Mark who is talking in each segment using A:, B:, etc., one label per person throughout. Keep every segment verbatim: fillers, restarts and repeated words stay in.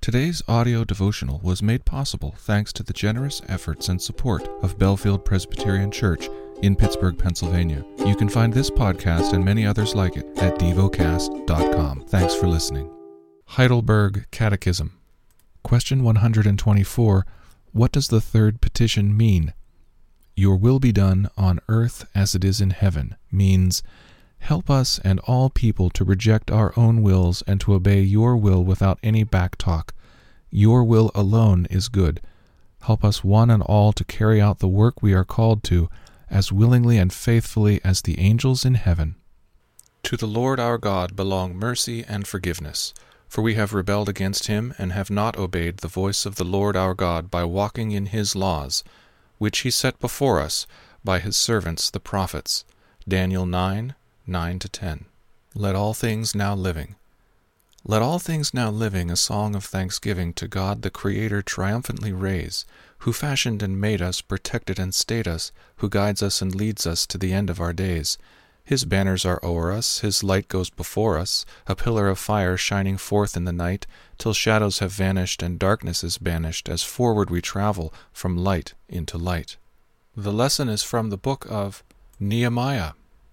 A: Today's audio devotional was made possible thanks to the generous efforts and support of Bellefield Presbyterian Church in Pittsburgh, Pennsylvania. You can find this podcast and many others like it at devocast dot com. Thanks for listening. Heidelberg Catechism. Question one hundred twenty-four. What does the third petition mean? Your will be done on earth as it is in heaven means, help us and all people to reject our own wills and to obey your will without any back talk. Your will alone is good. Help us one and all to carry out the work we are called to as willingly and faithfully as the angels in heaven. To the Lord our God belong mercy and forgiveness, for we have rebelled against him and have not obeyed the voice of the Lord our God by walking in his laws, which he set before us by his servants the prophets. Daniel nine, nine to ten. Let all things now living. Let all things now living a song of thanksgiving to God the Creator triumphantly raise, who fashioned and made us, protected and stayed us, who guides us and leads us to the end of our days. His banners are o'er us, his light goes before us, a pillar of fire shining forth in the night, till shadows have vanished and darkness is banished, as forward we travel from light into light. The lesson is from the book of Nehemiah.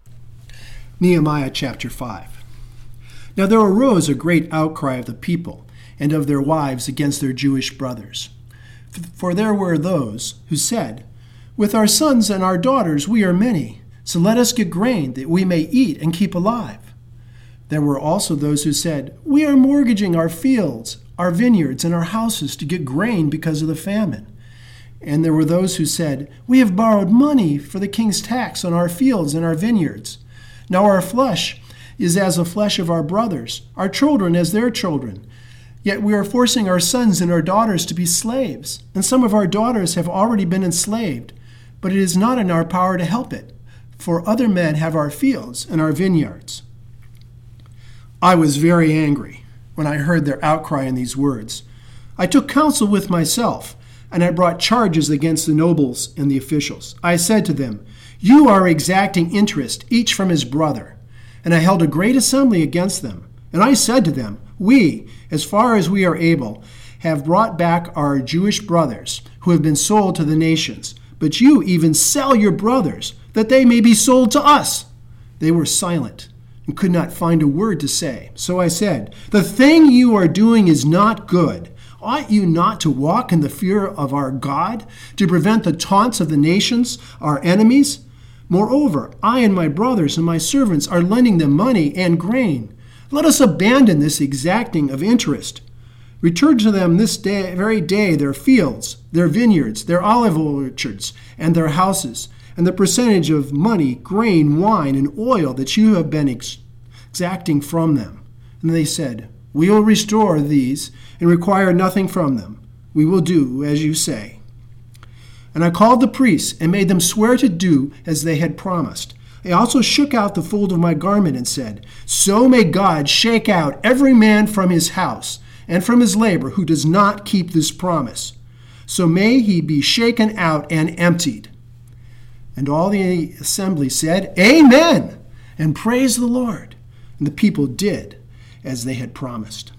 B: Nehemiah chapter five. Now there arose a great outcry of the people and of their wives against their Jewish brothers. For there were those who said, with our sons and our daughters we are many, so let us get grain that we may eat and keep alive. There were also those who said, we are mortgaging our fields, our vineyards, and our houses to get grain because of the famine. And there were those who said, we have borrowed money for the king's tax on our fields and our vineyards. Now our flesh is as the flesh of our brothers, our children as their children. Yet we are forcing our sons and our daughters to be slaves, and some of our daughters have already been enslaved, but it is not in our power to help it, for other men have our fields and our vineyards. I was very angry when I heard their outcry in these words. I took counsel with myself, and I brought charges against the nobles and the officials. I said to them, you are exacting interest, each from his brother. And I held a great assembly against them. And I said to them, we, as far as we are able, have brought back our Jewish brothers who have been sold to the nations. But you even sell your brothers, that they may be sold to us. They were silent and could not find a word to say. So I said, the thing you are doing is not good. Ought you not to walk in the fear of our God, to prevent the taunts of the nations, our enemies? Moreover, I and my brothers and my servants are lending them money and grain. Let us abandon this exacting of interest. Return to them this day, very day their fields, their vineyards, their olive orchards, and their houses, and the percentage of money, grain, wine, and oil that you have been ex- exacting from them. And they said, we will restore these and require nothing from them. We will do as you say. And I called the priests and made them swear to do as they had promised. I also shook out the fold of my garment and said, so may God shake out every man from his house and from his labor who does not keep this promise. So may he be shaken out and emptied. And all the assembly said, amen, and praise the Lord. And the people did as they had promised.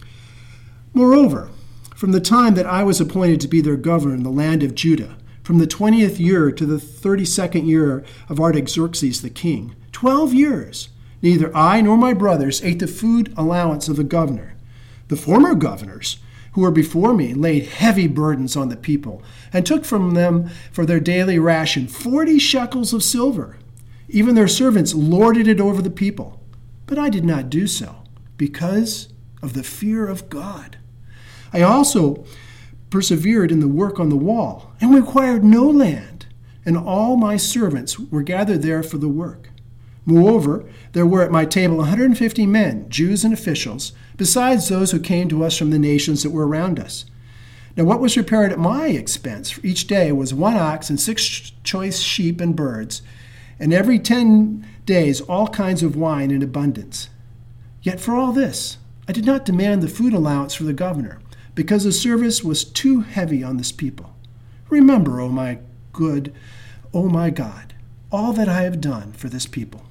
B: Moreover, from the time that I was appointed to be their governor in the land of Judah, from the twentieth year to the thirty-second year of Artaxerxes the king, twelve years, neither I nor my brothers ate the food allowance of the governor. The former governors, who were before me, laid heavy burdens on the people, and took from them for their daily ration forty shekels of silver. Even their servants lorded it over the people. But I did not do so, because of the fear of God. I also persevered in the work on the wall, and required no land, and all my servants were gathered there for the work. Moreover, there were at my table one hundred fifty men, Jews and officials, besides those who came to us from the nations that were around us. Now what was prepared at my expense for each day was one ox and six choice sheep and birds, and every ten days all kinds of wine in abundance. Yet for all this, I did not demand the food allowance for the governor, because the service was too heavy on this people. Remember, O my good, O my God, all that I have done for this people.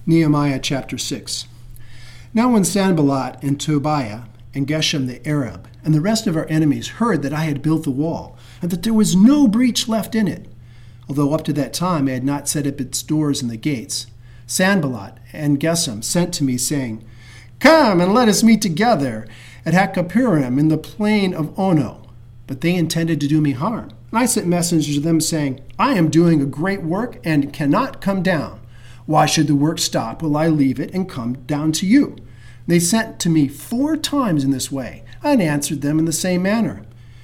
B: Nehemiah chapter six. Now when Sanballat and Tobiah and Geshem the Arab and the rest of our enemies heard that I had built the wall, and that there was no breach left in it, although up to that time I had not set up its doors and the gates, Sanballat and Geshem sent to me, saying, Come and let us meet together at Hakkephirim in the plain of Ono. But they intended to do me harm. And I sent messengers to them, saying, I am doing a great work and cannot come down. Why should the work stop while I leave it and come down to you? They sent to me four times in this way. I answered them in the same manner.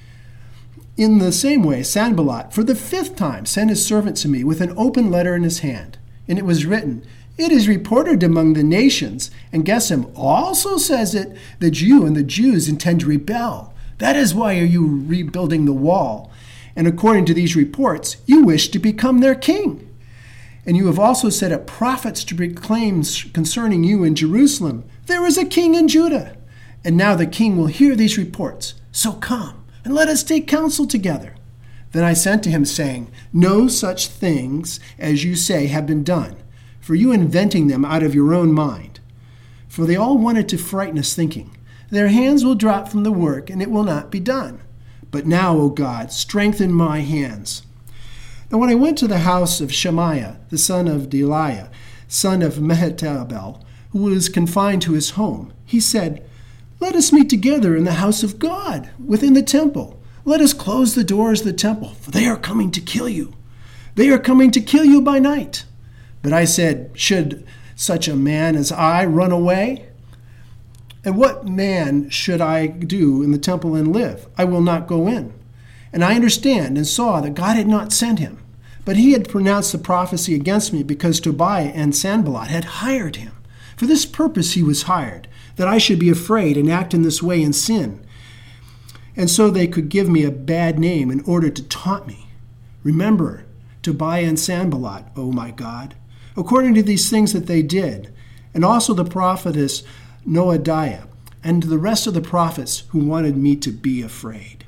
B: In the same way, Sanballat, for the fifth time, sent his servant to me with an open letter in his hand. And it was written, It is reported among the nations, and Geshem also says it, that you and the Jews intend to rebel. That is why are you rebuilding the wall. And according to these reports, you wish to become their king. And you have also set up prophets to proclaim concerning you in Jerusalem, There is a king in Judah. And now the king will hear these reports. So come, and let us take counsel together. Then I sent to him, saying, No such things as you say have been done, for you inventing them out of your own mind. For they all wanted to frighten us, thinking, Their hands will drop from the work, and it will not be done. But now, O God, strengthen my hands. Now when I went to the house of Shemaiah, the son of Delaiah, son of Mehetabel, who was confined to his home, he said, Let us meet together in the house of God, within the temple. Let us close the doors of the temple, for they are coming to kill you. They are coming to kill you by night. But I said, Should such a man as I run away? And what man should I do in the temple and live? I will not go in. And I understand and saw that God had not sent him, but he had pronounced the prophecy against me because Tobiah and Sanballat had hired him. For this purpose he was hired, that I should be afraid and act in this way and sin. And so they could give me a bad name in order to taunt me. Remember Tobiah and Sanballat, O my God, according to these things that they did, and also the prophetess Noadiah, and the rest of the prophets who wanted me to be afraid.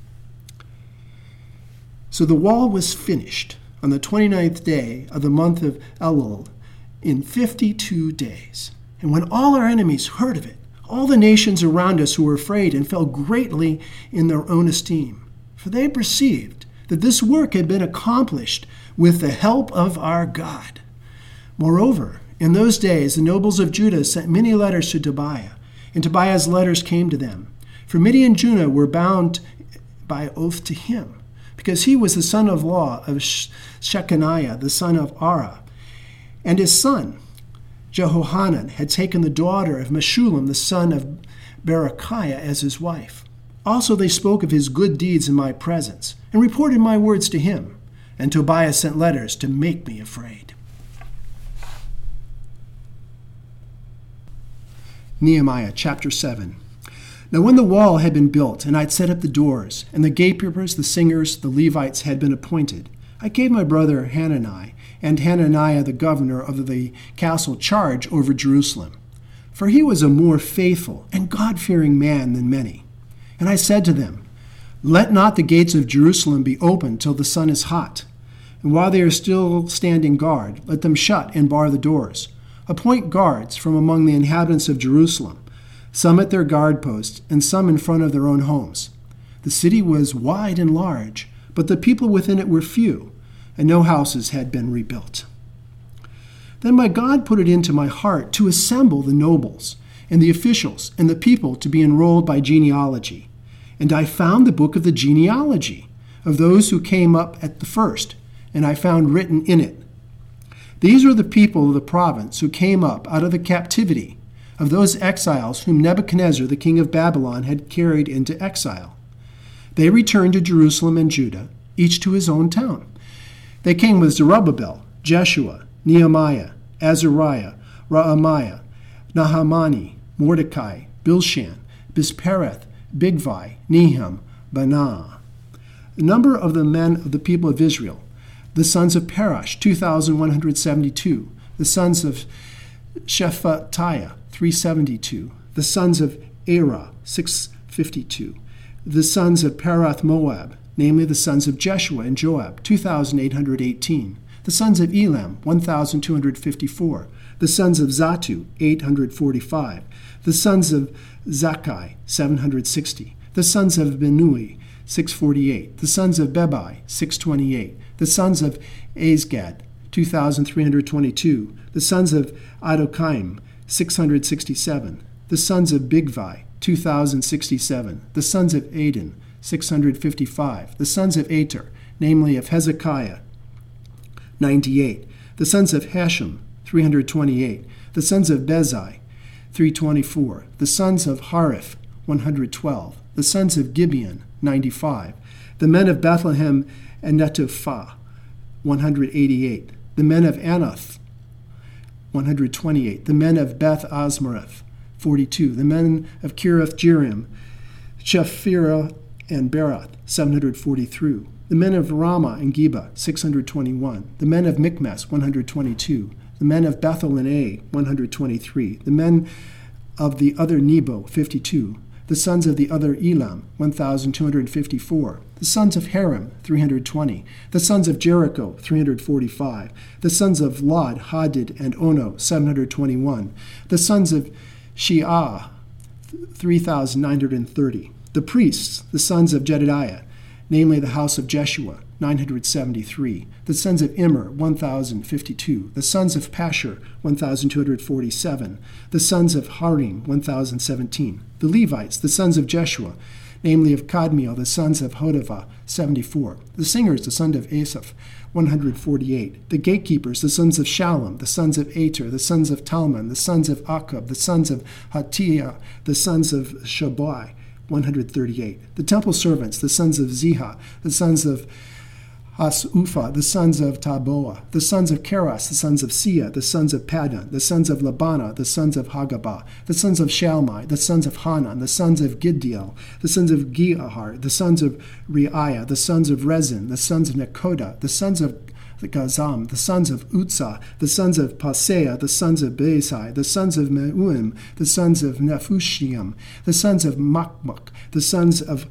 B: So the wall was finished on the twenty-ninth day of the month of Elul in fifty-two days. And when all our enemies heard of it, all the nations around us who were afraid and fell greatly in their own esteem, for they perceived that this work had been accomplished with the help of our God. Moreover, in those days the nobles of Judah sent many letters to Tobiah, and Tobiah's letters came to them. For Midian and Judah were bound by oath to him, because he was the son-in-law of Shechaniah, the son of Ara, and his son Jehohanan had taken the daughter of Meshullam, the son of Berechiah, as his wife. Also they spoke of his good deeds in my presence, and reported my words to him. And Tobiah sent letters to make me afraid. Nehemiah chapter seven. Now when the wall had been built, and I had set up the doors, and the gatekeepers, the singers, the Levites had been appointed, I gave my brother Hanani and Hananiah the governor of the castle charge over Jerusalem, for he was a more faithful and God-fearing man than many. And I said to them, Let not the gates of Jerusalem be opened till the sun is hot, and while they are still standing guard, let them shut and bar the doors. Appoint guards from among the inhabitants of Jerusalem, some at their guard posts, and some in front of their own homes. The city was wide and large, but the people within it were few, and no houses had been rebuilt. Then my God put it into my heart to assemble the nobles, and the officials, and the people to be enrolled by genealogy. And I found the book of the genealogy of those who came up at the first, and I found written in it, These are the people of the province who came up out of the captivity of those exiles whom Nebuchadnezzar the king of Babylon had carried into exile. They returned to Jerusalem and Judah, each to his own town. They came with Zerubbabel, Jeshua, Nehemiah, Azariah, Raamiah, Nahamani, Mordecai, Bilshan, Bispereth, Bigvai, Nehum, Banah. The number of the men of the people of Israel, the sons of Parash, two thousand one hundred seventy-two, the sons of Shephatiah, three hundred seventy-two, the sons of Era, six hundred fifty-two, the sons of Parath Moab, namely the sons of Jeshua and Joab, two thousand eight hundred eighteen, The sons of Elam, one thousand two hundred fifty-four. The sons of Zatu, eight hundred forty-five. The sons of Zakkai, seven hundred sixty. The sons of Benui, six hundred forty-eight. The sons of Bebai, six hundred twenty-eight. The sons of Azgad, two thousand three hundred twenty-two. The sons of Adokaim, six hundred sixty-seven. The sons of Bigvai, two thousand sixty-seven. The sons of Aden, six hundred fifty-five. The sons of Ater, namely of Hezekiah, ninety-eight. The sons of Hashem, three hundred twenty-eight. The sons of Bezai, three hundred twenty-four. The sons of Hariph, one hundred twelve. The sons of Gibeon, ninety-five. The men of Bethlehem and Netophah, one hundred eighty-eight. The men of Anath, one hundred twenty-eight. The men of Beth Asmarath, forty-two. The men of Kiriath Jearim, Shephirah and Berath, seven hundred forty-three. The men of Ramah and Geba, six hundred twenty-one. The men of Michmas, one hundred twenty-two. The men of Bethel and Ai, one hundred twenty-three. The men of the other Nebo, fifty-two. The sons of the other Elam, one thousand two hundred fifty-four. The sons of Haram, three hundred twenty. The sons of Jericho, three hundred forty-five. The sons of Lod, Hadid, and Ono, seven hundred twenty-one. The sons of Sheah, three thousand nine hundred thirty. The priests, the sons of Jedidiah, namely the house of Jeshua, nine hundred seventy-three. The sons of Immer, one thousand fifty-two. The sons of Pashur, one thousand two hundred forty-seven. The sons of Harim, one thousand seventeen. The Levites, the sons of Jeshua, namely of Kadmiel, the sons of Hodavah, seventy-four. The singers, the sons of Asaph, one hundred forty-eight. The gatekeepers, the sons of Shallum, the sons of Ater, the sons of Talmon, the sons of Akub, the sons of Hatiah, the sons of Shabai, one hundred thirty-eight. The temple servants, the sons of Ziha, the sons of Hasufa, the sons of Taboa, the sons of Keras, the sons of Sia, the sons of Padan, the sons of Labana, the sons of Hagabah, the sons of Shalmai, the sons of Hanan, the sons of Giddiel, the sons of Geahar, the sons of Reiah, the sons of Rezin, the sons of Nekoda, the sons of Gazam, the sons of Utzah, the sons of Paseah, the sons of Beesai, the sons of Meuim, the sons of Nephushiam, the sons of Makmuk, the sons of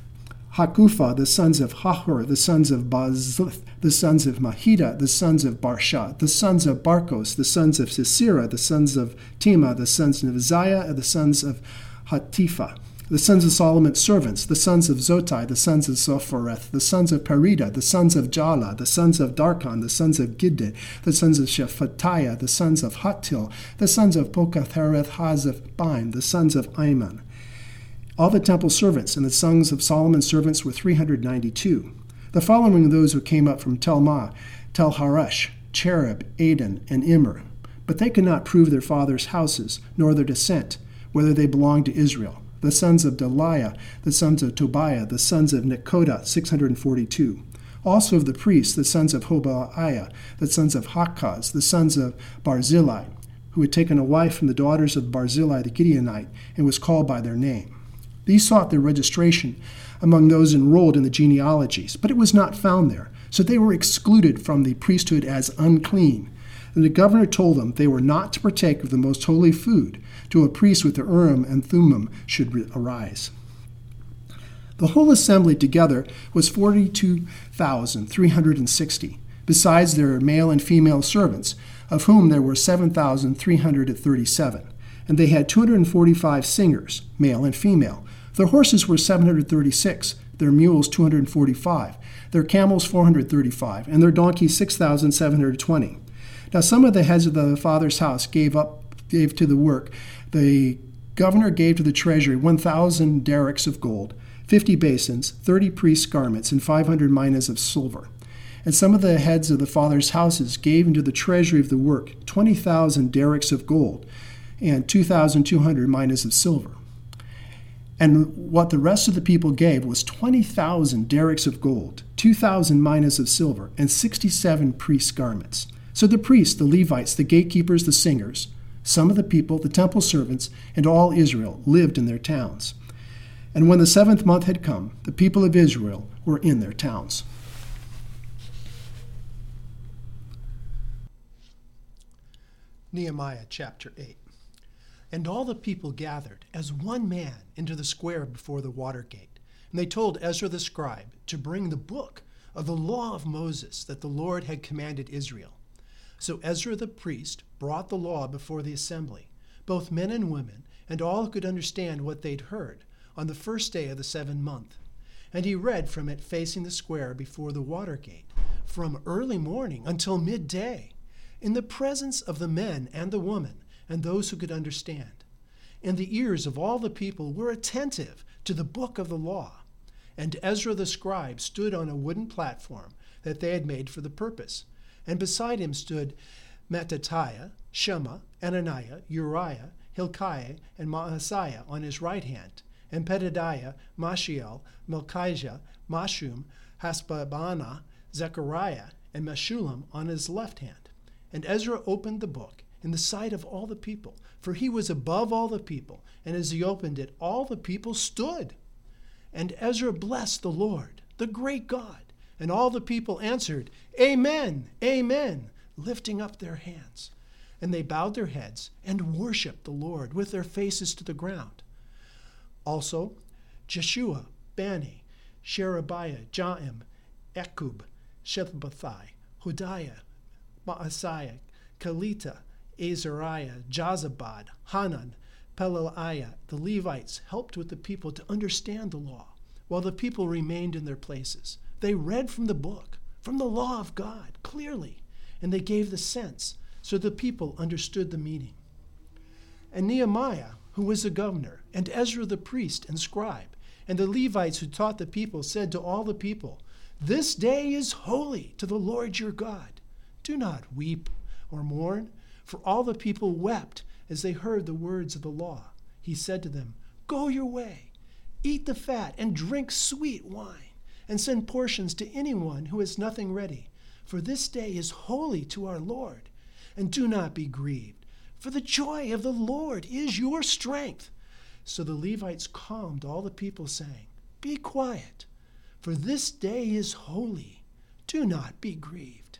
B: Hakufa, the sons of Hahor, the sons of Bazlith, the sons of Mahida, the sons of Barsha, the sons of Barkos, the sons of Sisera, the sons of Tema, the sons of Uzziah, the sons of Hatifa, the sons of Solomon's servants, the sons of Zotai, the sons of Zophareth, the sons of Perida, the sons of Jala, the sons of Darkon, the sons of Gidded, the sons of Shephatiah, the sons of Hattil, the sons of Pokathereth Hazephaim, the sons of Iman. All the temple servants and the sons of Solomon's servants were three hundred ninety-two. The following are those who came up from Telmah, Telharesh, Cherub, Aden, and Immer. But they could not prove their fathers' houses, nor their descent, whether they belonged to Israel. The sons of Deliah, the sons of Tobiah, the sons of Nekoda, six hundred forty-two. Also of the priests, the sons of Hobaiah, the sons of Hakaz, the sons of Barzillai, who had taken a wife from the daughters of Barzillai the Gideonite, and was called by their name. These sought their registration among those enrolled in the genealogies, but it was not found there, so they were excluded from the priesthood as unclean. And the governor told them they were not to partake of the most holy food, till a priest with the Urim and Thummim should arise. The whole assembly together was forty-two thousand three hundred sixty, besides their male and female servants, of whom there were seven thousand three hundred thirty-seven. And they had two hundred forty-five singers, male and female. Their horses were seven hundred thirty-six, their mules two hundred forty-five, their camels four hundred thirty-five, and their donkeys six thousand seven hundred twenty. Now some of the heads of the father's house gave up gave to the work. The governor gave to the treasury one thousand derricks of gold, fifty basins, thirty priests' garments, and five hundred minas of silver. And some of the heads of the father's houses gave into the treasury of the work twenty thousand derricks of gold and two thousand two hundred minas of silver. And what the rest of the people gave was twenty thousand derricks of gold, two thousand minas of silver, and sixty-seven priests' garments. So the priests, the Levites, the gatekeepers, the singers, some of the people, the temple servants, and all Israel lived in their towns. And when the seventh month had come, the people of Israel were in their towns. Nehemiah chapter eight. And all the people gathered as one man into the square before the water gate. And they told Ezra the scribe to bring the book of the law of Moses that the Lord had commanded Israel. So Ezra the priest brought the law before the assembly, both men and women, and all who could understand what they'd heard, on the first day of the seventh month. And he read from it facing the square before the water gate, from early morning until midday, in the presence of the men and the women, and those who could understand. And the ears of all the people were attentive to the book of the law. And Ezra the scribe stood on a wooden platform that they had made for the purpose. And beside him stood Mattatiah, Shema, Ananiah, Uriah, Hilkiah, and Maaseiah on his right hand, and Pedadiah, Mashiel, Melchijah, Mashum, Hasbabana, Zechariah, and Meshullam on his left hand. And Ezra opened the book in the sight of all the people, for he was above all the people, and as he opened it, all the people stood. And Ezra blessed the Lord, the great God, and all the people answered, Amen, Amen, lifting up their hands. And they bowed their heads and worshipped the Lord with their faces to the ground. Also, Jeshua, Bani, Sherebiah, Jaim, Ekub, Shebethai, Hodiah, Maaseiah, Kelita, Azariah, Jozabad, Hanan, Pelaliah, the Levites helped with the people to understand the law, while the people remained in their places. They read from the book, from the law of God, clearly, and they gave the sense, so the people understood the meaning. And Nehemiah, who was the governor, and Ezra the priest and scribe, and the Levites who taught the people, said to all the people, This day is holy to the Lord your God. Do not weep or mourn, for all the people wept as they heard the words of the law. He said to them, Go your way, eat the fat, and drink sweet wine, and send portions to anyone who has nothing ready. For this day is holy to our Lord. And do not be grieved, for the joy of the Lord is your strength. So the Levites calmed all the people, saying, Be quiet, for this day is holy. Do not be grieved.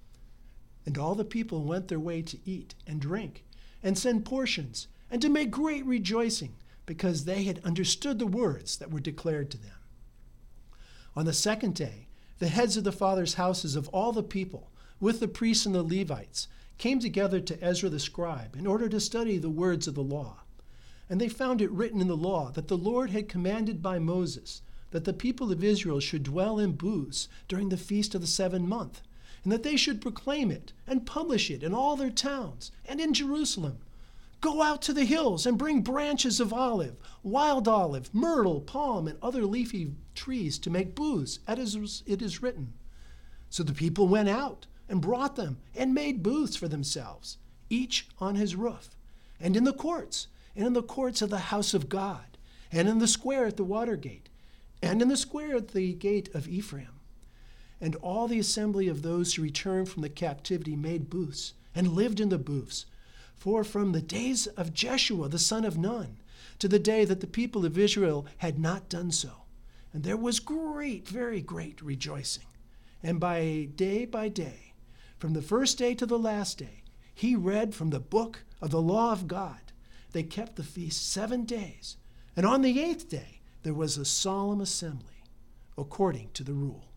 B: And all the people went their way to eat and drink, and send portions, and to make great rejoicing, because they had understood the words that were declared to them. On the second day, the heads of the fathers' houses of all the people, with the priests and the Levites, came together to Ezra the scribe in order to study the words of the law. And they found it written in the law that the Lord had commanded by Moses that the people of Israel should dwell in booths during the feast of the seventh month, and that they should proclaim it and publish it in all their towns and in Jerusalem. Go out to the hills and bring branches of olive, wild olive, myrtle, palm, and other leafy trees to make booths, as it is written. So the people went out and brought them and made booths for themselves, each on his roof, and in the courts, and in the courts of the house of God, and in the square at the water gate, and in the square at the gate of Ephraim. And all the assembly of those who returned from the captivity made booths and lived in the booths. For from the days of Jeshua the son of Nun to the day that the people of Israel had not done so, and there was great, very great rejoicing. And by day by day, from the first day to the last day, he read from the book of the law of God. They kept the feast seven days, and on the eighth day there was a solemn assembly, according to the rule.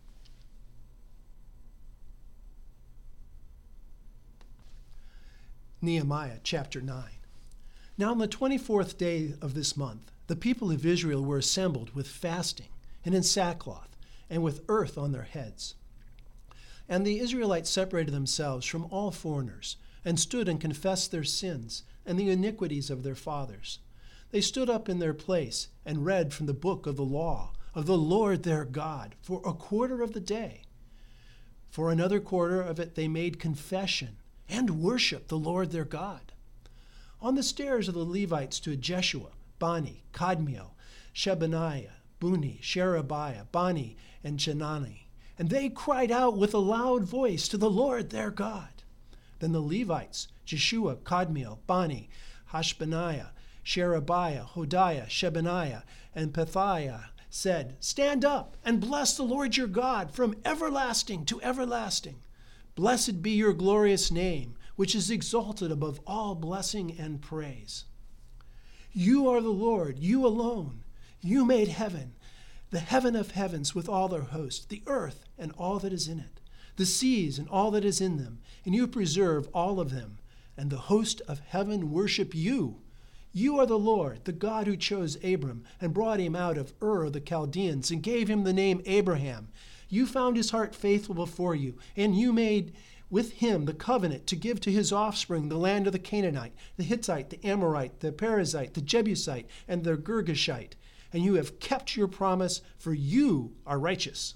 B: Nehemiah chapter nine. Now on the twenty-fourth day of this month, the people of Israel were assembled with fasting and in sackcloth and with earth on their heads. And the Israelites separated themselves from all foreigners and stood and confessed their sins and the iniquities of their fathers. They stood up in their place and read from the book of the law of the Lord their God for a quarter of the day. For another quarter of it they made confession and worshiped the Lord their God. On the stairs of the Levites stood Jeshua, Bani, Kadmiel, Shebaniah, Buni, Sherebiah, Bani, and Chenani. And they cried out with a loud voice to the Lord their God. Then the Levites, Jeshua, Kadmiel, Bani, Hashbaniah, Sherebiah, Hodiah, Shebaniah, and Pethiah, said, Stand up and bless the Lord your God from everlasting to everlasting. Blessed be your glorious name, which is exalted above all blessing and praise. You are the Lord, you alone. You made heaven, the heaven of heavens with all their host, the earth and all that is in it, the seas and all that is in them, and you preserve all of them, and the host of heaven worship you. You are the Lord, the God who chose Abram and brought him out of Ur of the Chaldeans and gave him the name Abraham. You found his heart faithful before you, and you made with him the covenant to give to his offspring the land of the Canaanite, the Hittite, the Amorite, the Perizzite, the Jebusite, and the Girgashite. And you have kept your promise, for you are righteous.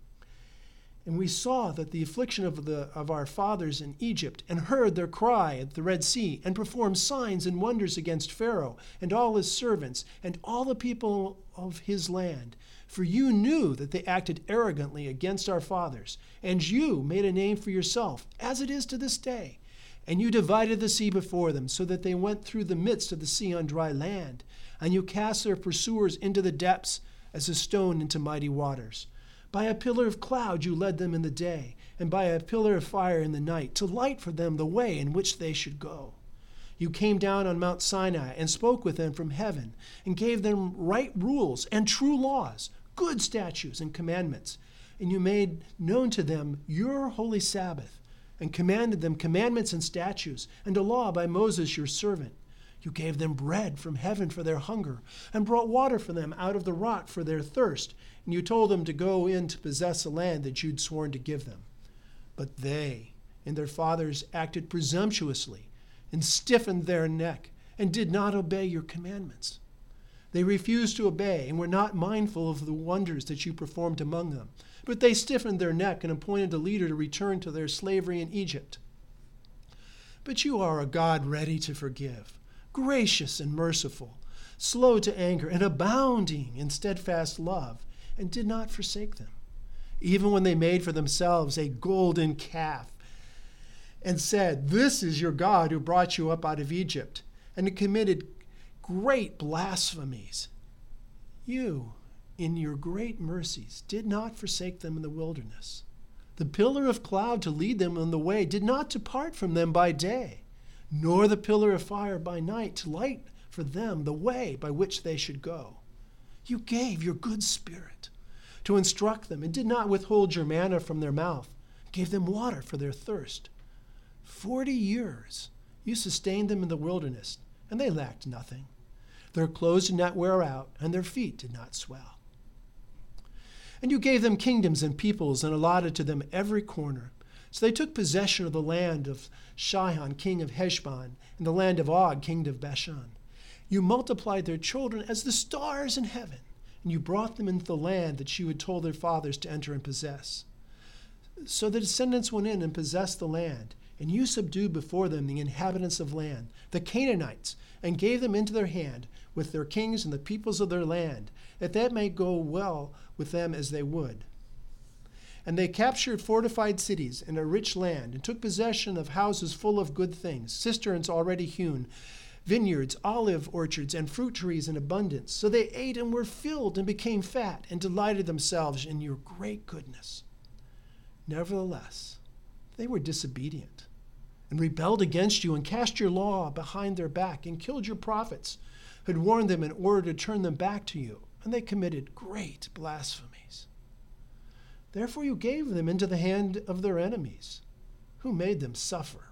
B: And we saw that the affliction of, the, of our fathers in Egypt, and heard their cry at the Red Sea, and performed signs and wonders against Pharaoh and all his servants, and all the people of his land. For you knew that they acted arrogantly against our fathers, and you made a name for yourself, as it is to this day. And you divided the sea before them, so that they went through the midst of the sea on dry land. And you cast their pursuers into the depths, as a stone into mighty waters. By a pillar of cloud you led them in the day, and by a pillar of fire in the night, to light for them the way in which they should go. You came down on Mount Sinai and spoke with them from heaven, and gave them right rules and true laws, good statutes and commandments. And you made known to them your holy Sabbath, and commanded them commandments and statutes, and a law by Moses your servant. You gave them bread from heaven for their hunger, and brought water for them out of the rock for their thirst. And you told them to go in to possess the land that you'd sworn to give them. But they and their fathers acted presumptuously, and stiffened their neck, and did not obey your commandments. They refused to obey, and were not mindful of the wonders that you performed among them. But they stiffened their neck, and appointed a leader to return to their slavery in Egypt. But you are a God ready to forgive, gracious and merciful, slow to anger, and abounding in steadfast love, and did not forsake them, even when they made for themselves a golden calf, and said, "This is your God who brought you up out of Egypt," and committed great blasphemies. You, in your great mercies, did not forsake them in the wilderness. The pillar of cloud to lead them on the way did not depart from them by day, nor the pillar of fire by night to light for them the way by which they should go. You gave your good spirit to instruct them, and did not withhold your manna from their mouth, gave them water for their thirst. Forty years you sustained them in the wilderness, and they lacked nothing. Their clothes did not wear out, and their feet did not swell. And you gave them kingdoms and peoples, and allotted to them every corner. So they took possession of the land of Sihon, king of Heshbon, and the land of Og, king of Bashan. You multiplied their children as the stars in heaven, and you brought them into the land that you had told their fathers to enter and possess. So the descendants went in and possessed the land, and you subdued before them the inhabitants of land, the Canaanites, and gave them into their hand with their kings and the peoples of their land, that that may go well with them as they would. And they captured fortified cities and a rich land, and took possession of houses full of good things, cisterns already hewn, vineyards, olive orchards, and fruit trees in abundance. So they ate and were filled and became fat, and delighted themselves in your great goodness. Nevertheless, they were disobedient, and rebelled against you, and cast your law behind their back, and killed your prophets, who had warned them in order to turn them back to you, and they committed great blasphemies. Therefore you gave them into the hand of their enemies, who made them suffer.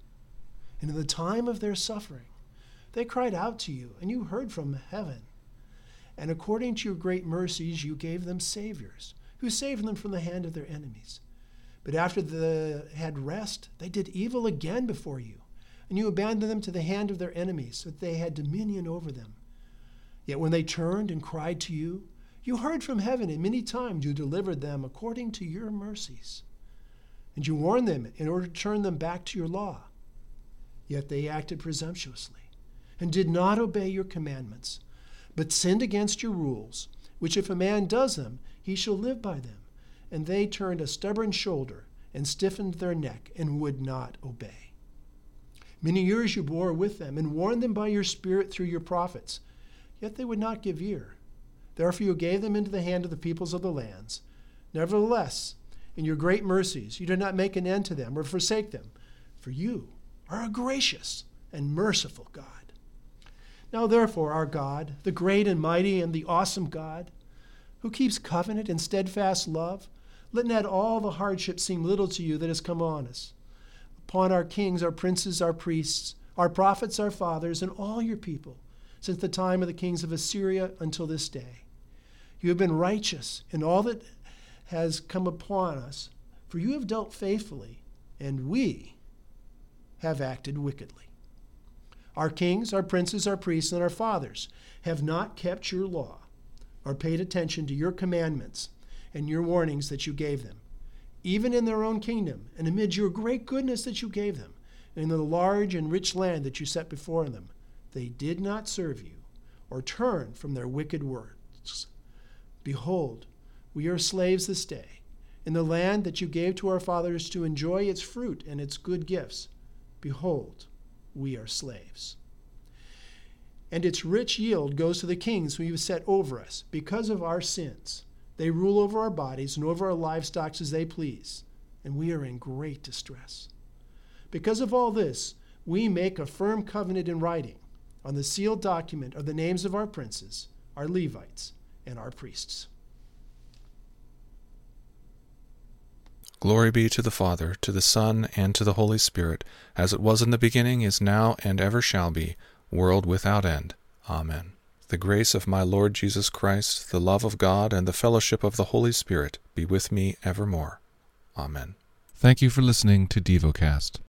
B: And in the time of their suffering, they cried out to you, and you heard from heaven. And according to your great mercies, you gave them saviors, who saved them from the hand of their enemies. But after they had rest, they did evil again before you, and you abandoned them to the hand of their enemies, so that they had dominion over them. Yet when they turned and cried to you, you heard from heaven, and many times you delivered them according to your mercies. And you warned them in order to turn them back to your law. Yet they acted presumptuously, and did not obey your commandments, but sinned against your rules, which if a man does them, he shall live by them. And they turned a stubborn shoulder, and stiffened their neck, and would not obey. Many years you bore with them, and warned them by your Spirit through your prophets. Yet they would not give ear. Therefore you gave them into the hand of the peoples of the lands. Nevertheless, in your great mercies, you did not make an end to them or forsake them, for you are a gracious and merciful God. Now therefore, our God, the great and mighty and the awesome God, who keeps covenant and steadfast love? Let not all the hardship seem little to you that has come on us, upon our kings, our princes, our priests, our prophets, our fathers, and all your people, since the time of the kings of Assyria until this day. You have been righteous in all that has come upon us, for you have dealt faithfully, and we have acted wickedly. Our kings, our princes, our priests, and our fathers have not kept your law or paid attention to your commandments and your warnings that you gave them, even in their own kingdom and amid your great goodness that you gave them, in the large and rich land that you set before them. They did not serve you or turn from their wicked words. Behold, we are slaves this day in the land that you gave to our fathers to enjoy its fruit and its good gifts. Behold, we are slaves. And its rich yield goes to the kings who you have set over us because of our sins. They rule over our bodies and over our livestock as they please, and we are in great distress. Because of all this, we make a firm covenant in writing. On the sealed document are the names of our princes, our Levites, and our priests.
A: Glory be to the Father, to the Son, and to the Holy Spirit, as it was in the beginning, is now, and ever shall be, world without end. Amen. The grace of my Lord Jesus Christ, the love of God, and the fellowship of the Holy Spirit be with me evermore. Amen. Thank you for listening to DevoCast.